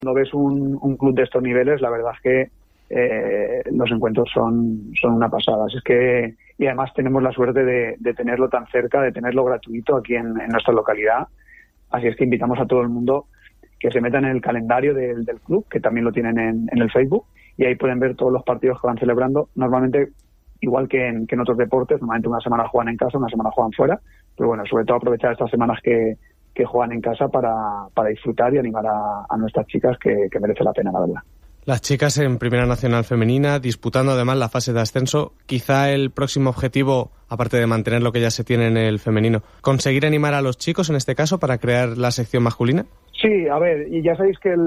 Cuando ves un club de estos niveles, la verdad es que los encuentros son una pasada. Es que, y además tenemos la suerte de tenerlo tan cerca, de tenerlo gratuito aquí en nuestra localidad. Así es que invitamos a todo el mundo que se metan en el calendario del club, que también lo tienen en el Facebook, y ahí pueden ver todos los partidos que van celebrando. Normalmente, igual que en otros deportes, normalmente una semana juegan en casa, una semana juegan fuera, pero bueno, sobre todo aprovechar estas semanas que juegan en casa para disfrutar y animar a nuestras chicas, que merece la pena, la verdad. Las chicas en Primera Nacional Femenina, disputando además la fase de ascenso. Quizá el próximo objetivo, aparte de mantener lo que ya se tiene en el femenino, ¿conseguir animar a los chicos en este caso para crear la sección masculina? Sí, a ver, y ya sabéis que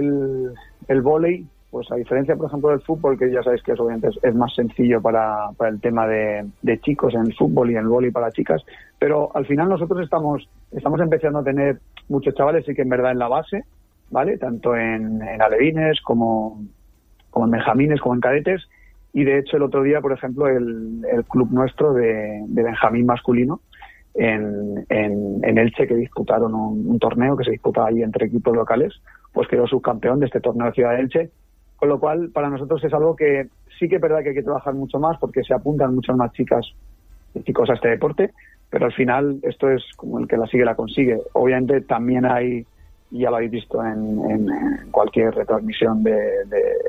el vóley, pues a diferencia, por ejemplo, del fútbol, que ya sabéis que obviamente es más sencillo para el tema de chicos en el fútbol y en el vóley para chicas, pero al final nosotros estamos empezando a tener muchos chavales, sí que en verdad en la base, ¿vale? Tanto en alevines como en benjamines, como en cadetes, y de hecho el otro día, por ejemplo, el club nuestro de benjamín masculino en Elche, que disputaron un torneo que se disputaba ahí entre equipos locales, pues quedó subcampeón de este torneo de Ciudad de Elche. Con lo cual, para nosotros es algo que sí que es verdad que hay que trabajar mucho más, porque se apuntan muchas más chicas y chicos a este deporte, pero al final esto es como el que la sigue la consigue. Obviamente también hay, y ya lo habéis visto en cualquier retransmisión de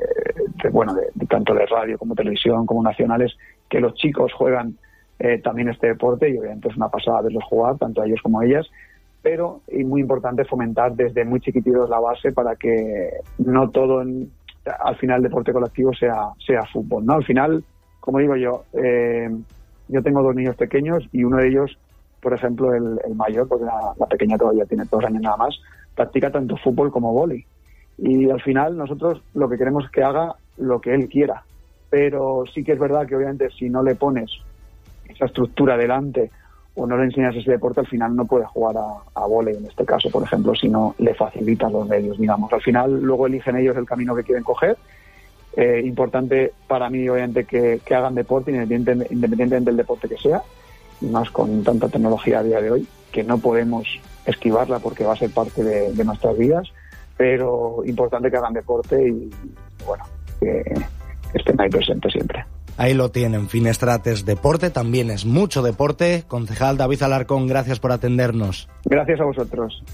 tanto de radio como televisión como nacionales, que los chicos juegan también este deporte, y obviamente es una pasada verlos jugar, tanto a ellos como a ellas, pero y muy importante fomentar desde muy chiquititos la base para que no todo al final el deporte colectivo sea fútbol, ¿no? Al final, como digo yo tengo 2 niños pequeños, y uno de ellos, por ejemplo, el mayor, porque la pequeña todavía tiene 2 años nada más, practica tanto fútbol como vóley. Y al final nosotros lo que queremos es que haga lo que él quiera. Pero sí que es verdad que obviamente si no le pones esa estructura delante o no le enseñas ese deporte, al final no puede jugar a vóley, en este caso, por ejemplo, si no le facilitas los medios, digamos. Al final luego eligen ellos el camino que quieren coger. Importante para mí, obviamente, que hagan deporte, independientemente del deporte que sea, y más con tanta tecnología a día de hoy, que no podemos esquivarla porque va a ser parte de nuestras vidas, pero importante que hagan deporte y, bueno, que estén ahí presentes siempre. Ahí lo tienen, Finestrat es deporte, también es mucho deporte. Concejal David Alarcón, gracias por atendernos. Gracias a vosotros.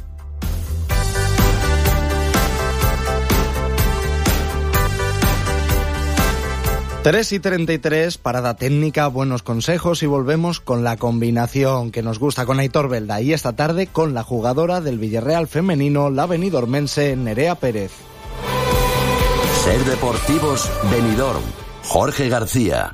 Tres y 33, parada técnica, buenos consejos, y volvemos con la combinación que nos gusta con Aitor Belda, y esta tarde con la jugadora del Villarreal femenino, la benidormense Nerea Pérez. Ser Deportivos Benidorm, Jorge García.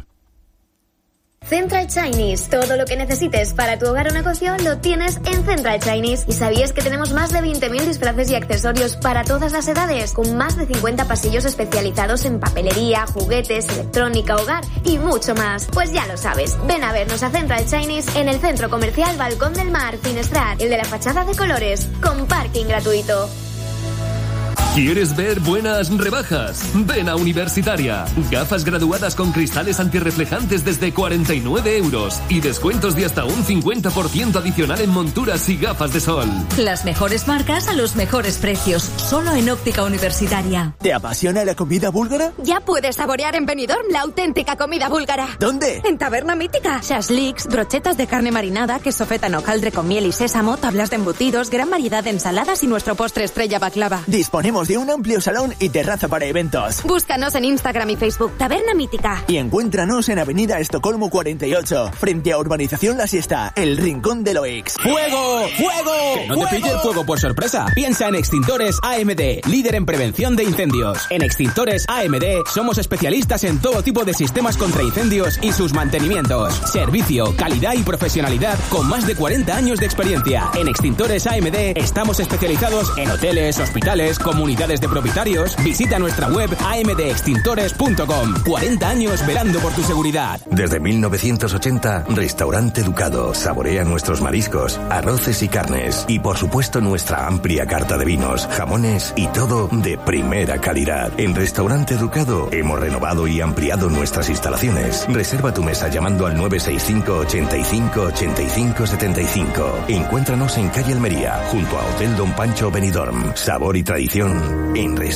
Central Chinese. Todo lo que necesites para tu hogar o negocio lo tienes en Central Chinese. ¿Y sabías que tenemos más de 20.000 disfraces y accesorios para todas las edades? Con más de 50 pasillos especializados en papelería, juguetes, electrónica, hogar y mucho más. Pues ya lo sabes. Ven a vernos a Central Chinese en el Centro Comercial Balcón del Mar, Finestrat, el de la fachada de colores, con parking gratuito. ¿Quieres ver buenas rebajas? Ven a Universitaria. Gafas graduadas con cristales antirreflejantes desde 49 € y descuentos de hasta un 50% adicional en monturas y gafas de sol. Las mejores marcas a los mejores precios, solo en Óptica Universitaria. ¿Te apasiona la comida búlgara? Ya puedes saborear en Benidorm la auténtica comida búlgara. ¿Dónde? En Taberna Mítica. Shashliks, brochetas de carne marinada, queso feta hojaldre con miel y sésamo, tablas de embutidos, gran variedad de ensaladas y nuestro postre estrella baklava. Disponemos de un amplio salón y terraza para eventos. Búscanos en Instagram y Facebook, Taberna Mítica. Y encuéntranos en Avenida Estocolmo 48, frente a Urbanización La Siesta, el Rincón de Loix. ¡Fuego! ¡Fuego! Que no te pille el fuego por sorpresa. Piensa en Extintores AMD, líder en prevención de incendios. En Extintores AMD somos especialistas en todo tipo de sistemas contra incendios y sus mantenimientos. Servicio, calidad y profesionalidad con más de 40 años de experiencia. En Extintores AMD estamos especializados en hoteles, hospitales, comunidades de propietarios. Visita nuestra web amdextintores.com. 40 años velando por tu seguridad. Desde 1980, Restaurante Ducado. Saborea nuestros mariscos, arroces y carnes. Y por supuesto nuestra amplia carta de vinos, jamones y todo de primera calidad. En Restaurante Ducado hemos renovado y ampliado nuestras instalaciones. Reserva tu mesa llamando al 965 85 85 75. Encuéntranos en calle Almería, junto a Hotel Don Pancho Benidorm. Sabor y tradición pasión en